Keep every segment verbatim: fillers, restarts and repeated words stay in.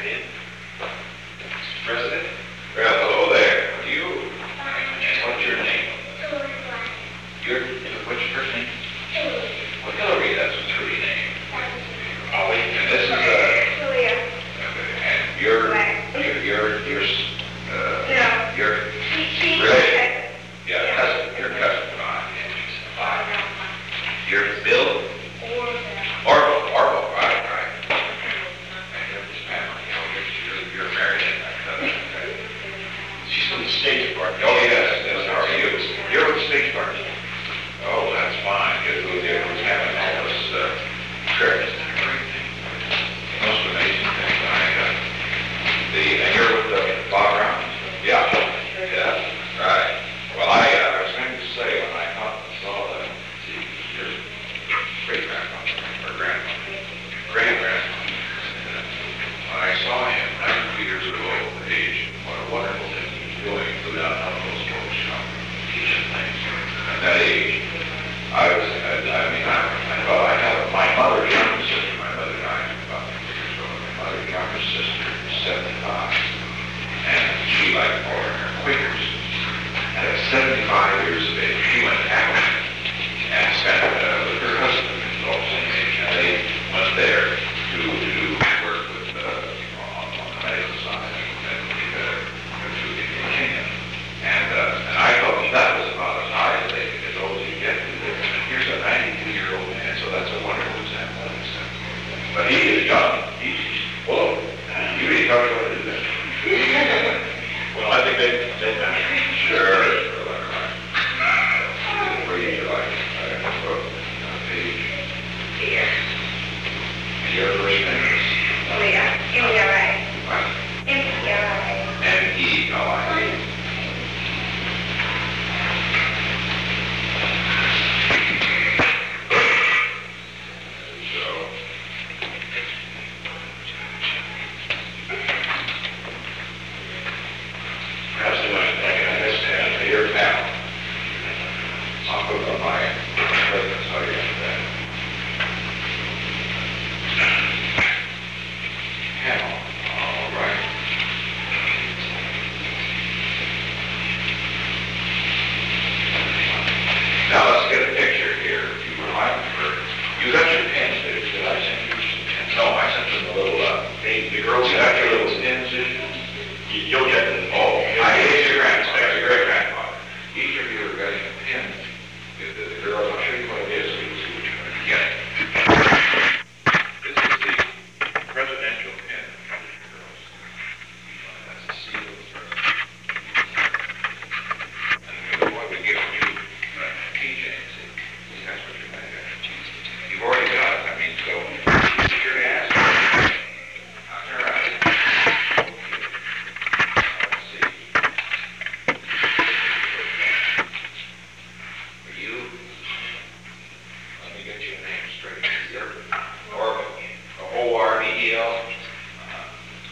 President? Well, hello there. You? What's your name? Your, what's your first name? Well, Hillary, that's a pretty name. Ollie, and this is, uh... and you're, you're, you're, you're, uh... you're... Really? Yeah, cousin. You're cousin. Fine. You're Bill? Orville. Orville, right, right. And you're this family. You're, you're married in that cousin. She's from the State Department. Oh, yes, yes. How are you? You're with the State Department. Oh, that's fine. Good with you. We're having all this, uh, trips and everything. Most amazing thing. I, uh, the, and you're with the Bob Brown? Yeah. Yeah. Right. Well, I, uh, I was going to say, when I thought, saw the, see, your great-grandfather, or grandfather, great-grandfather, when I saw him ninety-two years ago at age, what a wonderful thing he was doing, flew down out of those boats, you know, teaching things. At that age, I was, I, I mean, I, I thought I had my mother's younger sister, my mother died about three years ago, my mother's younger sister is seventy-five, and she, like all her Quakers, and at seventy-five years of age, she went to Africa and spent uh, with her husband, who's all the same age, and they went there to, to do work with, uh, on, on the medical side and uh, to the Kenya. And, uh, and I thought that was about as high as they as old as you get to there. And here's a ninety-two-year-old man, so that's a wonderful example of this. But he is young. He's, he's full of, you really talk about it, isn't it? Well, I think they, they know. Sure, sure, that's right. Where do you like? I don't know, page. Here. And your first name is? Leah. M E R I. What? M E R I. M E L I. So, perhaps they might think I missed him. Your panel. I'll put on my residence. I'll get to that. Panel. All right. Now let's get a picture here. If you remind me, you got your pins, did did I send you some pins? No, I sent them a little, uh, hey, the girls, you got your little pins, did you? You- You'll get them. Oh, I gave your grandfather, your great grandfather. Each of you are getting a pin. The, the, the girls, I'll show you what it is so you'll see what you're going to get. This is the presidential pin for the girls. That's the seal of the president. And the boy would give you uh, keychains. See, that's what you're going to get. You've already got it. I mean, so be sure to ask. Now, turn around. Okay. Let's see. For you, let me get your name straight. You're Orville. O R V E L. Uh-huh.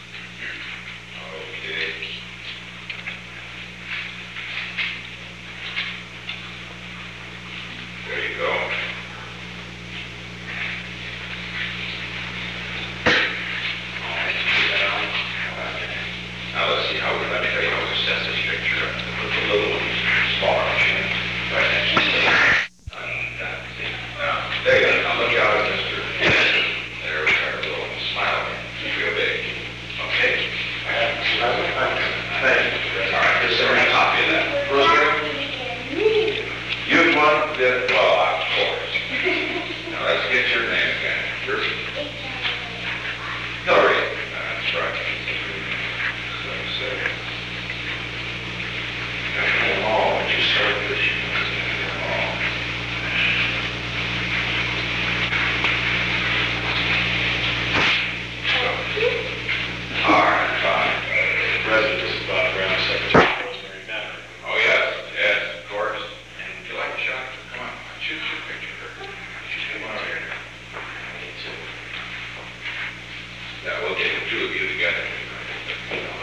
Okay. There you go. Now let's see how we, let me tell you how we set this picture up. Put the little one smaller chin right next to the and, uh, see. Now, there you go. Now look out at Mister There we are, a little smile. Real big. Okay. Thank you. All right, just send me a copy of that. Rosemary? You've won the, well, of course. Now let's get your name again. Yours? Hillary. That's right. So, so. Oh, when you start this, you know, oh. So, all right, fine. President, this is Bob Brown, Secretary of Rosemary Manor. Oh, yes, yes, of course. And would you like a shot? Come on, shoot your picture. She's come on over here. Me too. Yeah, we'll get the two of you together.